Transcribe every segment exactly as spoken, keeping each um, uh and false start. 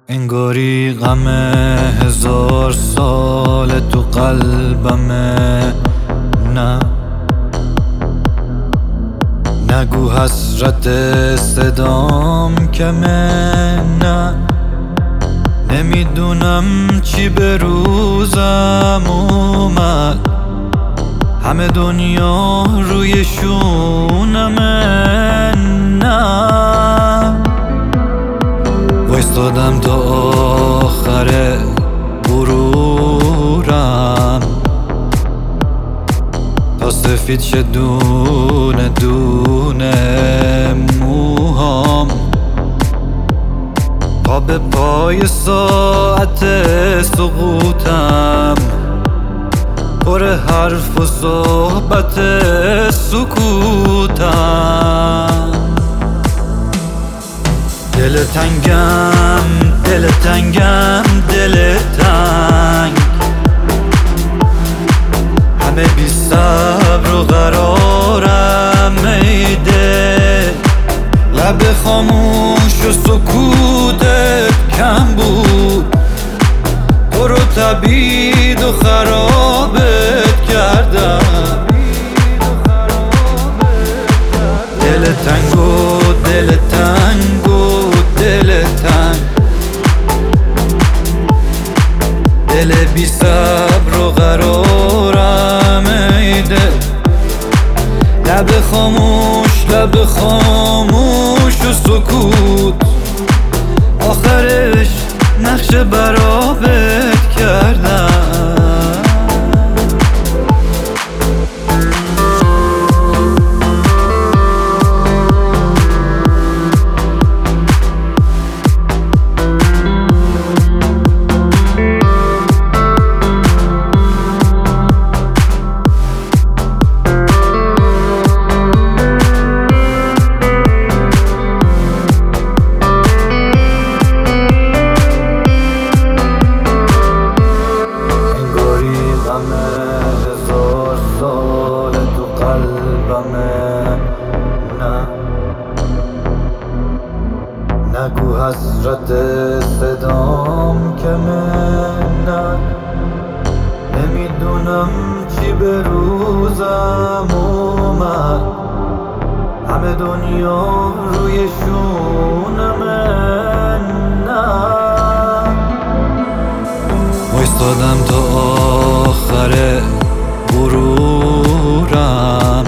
انگاری غم هزار سال تو قلبمه. نه نگو حسرت صدام کمه. نه نمیدونم چی به روزم اومد، همه دنیا روی شونمه. نه وایستادم تا آخر غرورم، تا سفید شه دونه دونه موهام. پا به پای ساعت سقوطم، پر حرف و صحبت سکوتم. دل تنگم دل تنگم دل تنگ، همه بی صبر و قرارم میده. لب خاموش و سکوتت کم بود، تو رو تبید و خرابت کردم. دل تنگ و دل تنگ و دل تنگ، دل بی صبر و قرارم ایده. لب خاموش لب خاموش و سکوت، آخرش نقش برابت کردم. نگو حسرت صدام کمه. نه نمیدونم چی به روزم اومد، همه دنیا روی شونمه. نه وایستادم تا آخر غرورم،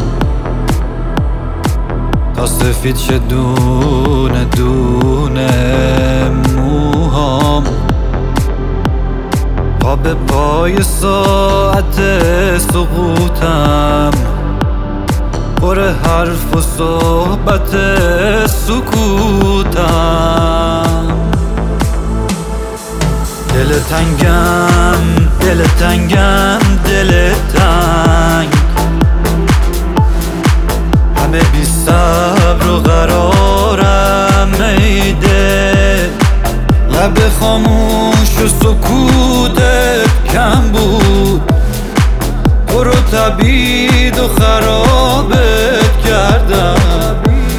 تا سفید شه دونه دونه موهام. پا به پای ساعت سقوطم، پر حرف و صحبت سکوتم. دل تنگم دل تنگم دل تنگ، همه بی صبر و قرارم میده. لب خاموش و سکوتت کم بود، تو رو تبید و خرابت کردم.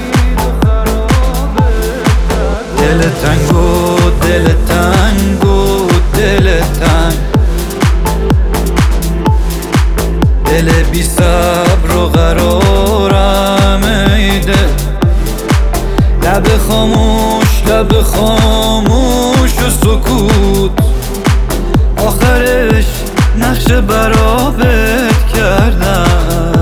دل تنگ و دل تنگ و دل تنگ، دل بی صبر و قرارم ایده. لب خاموش لب خاموش و سکوت، آخرش نقش برابت کردم.